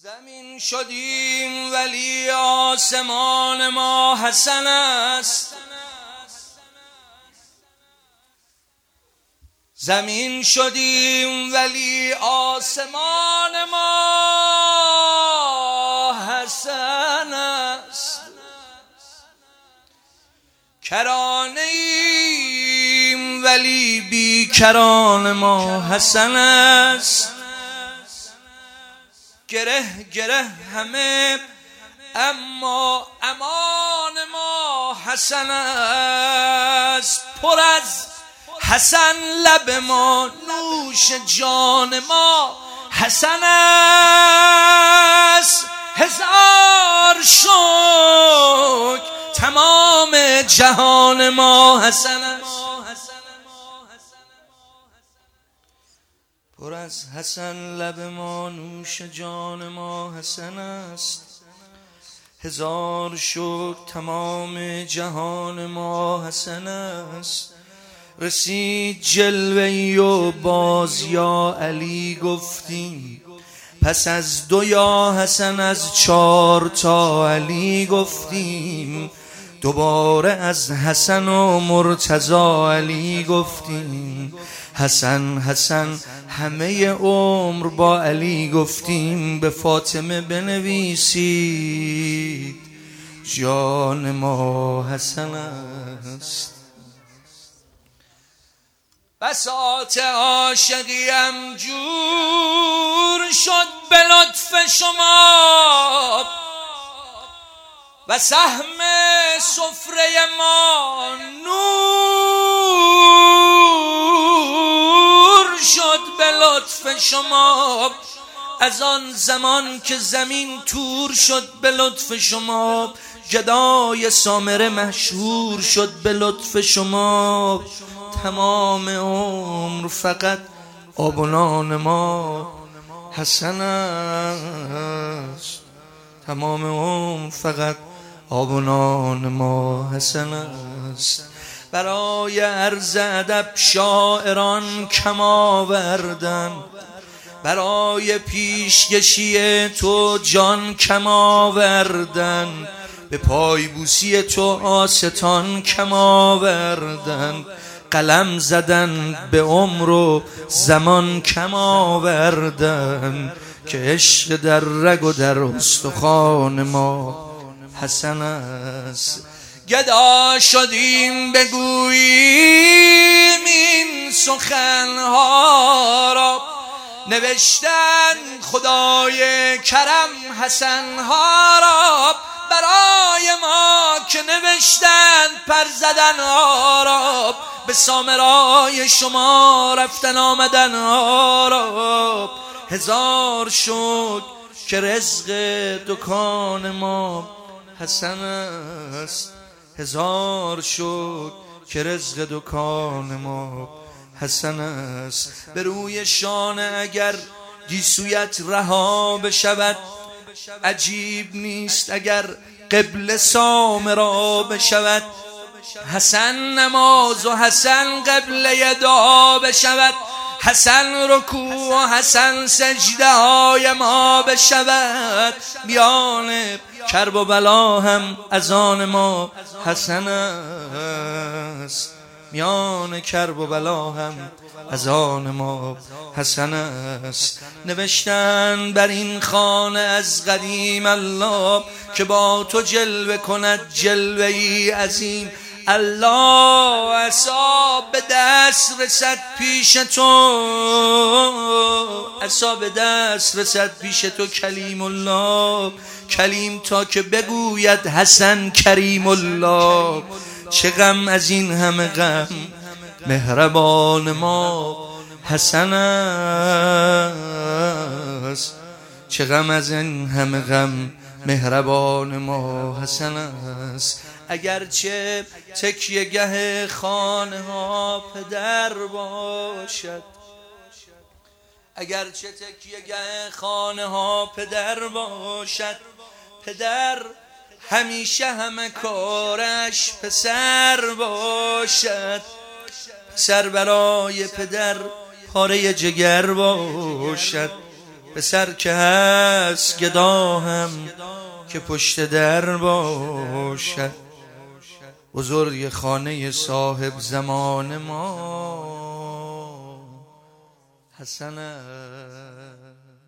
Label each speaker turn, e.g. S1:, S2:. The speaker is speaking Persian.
S1: زمین شدیم ولی آسمان ما حسن است. زمین شدیم ولی آسمان ما حسن است. کرانه ایم ولی بیکران ما حسن است. گره گره همه اما امان ما حسن است. پر از حسن لب ما، نوش جان ما حسن است. هزار شکر تمام جهان ما حسن است. پر از حسن لب ما، نوش جان ما حسن است. هزار شکر تمام جهان ما حسن است. رسید جلوه‌ای و باز یا علی گفتیم، پس از دو یا حسن از چار تا علی گفتیم. دوباره از حسن و مرتضی علی گفتیم. حسن حسن همه عمر با علی گفتیم. به فاطمه بنویسید جان ما حسن است. بساط عاشقیم جور شد به لطف شما و سهم سفره ما نور شد به لطف شما. از آن زمان که زمین تور شد به لطف شما، گدای سامره مشهور شد به لطف شما. تمام عمر فقط آب و نان ما حسن است. تمام عمر فقط آب و نان ما حسن است. برای عرض ادب شاعران کم آوردن، برای پیشکشی تو جان کم آوردن، به پایبوسی تو آستان کم آوردن، قلم زدن به عمر و زمان کم آوردن، که عشق در رگ و در استخوان ما حسن است. گدا شدیم بگوییم این سخنها را، نوشتن خدای کرم حسنها را. برای ما که نوشتن پر زدن ها را، به سامرای شما رفتن آمدن ها را. هزار شکر که رزق دکان ما حسن است. هزار شکر که رزق دکان ما حسن است. به روی شانه اگر گیسویت رها بشود، عجیب نیست اگر قبله سامرا بشود. حسن نماز و حسن قبله دعا بشود، حسن رکوع و حسن سجده های ما بشود. میان کرب و بلا هم از آن ما حسن است. میان کرب و بلا هم از آن ما حسن است. نوشتن بر این خانه از قدیم الله، که با تو جلوه کند جلوه‌ای عظیم. الله عصا به دست رسد پیش تو، عصا به دست رسد پیش تو کلیم الله. کلیم تا که بگوید حسن کریم الله. چه غم از این همه غم مهربان ما حسن است. چه غم از این همه غم مهربان ما حسن است. اگرچه تکیه گه خانه ها پدر باشد، اگرچه تکیه گه خانه ها پدر باشد، پدر همیشه همه کارش پسر باشد. پسر برای پدر پاره جگر باشد. پسر که هست گدا هم که پشت در باشد، بزرگ خانه صاحب زمان ما حسن است.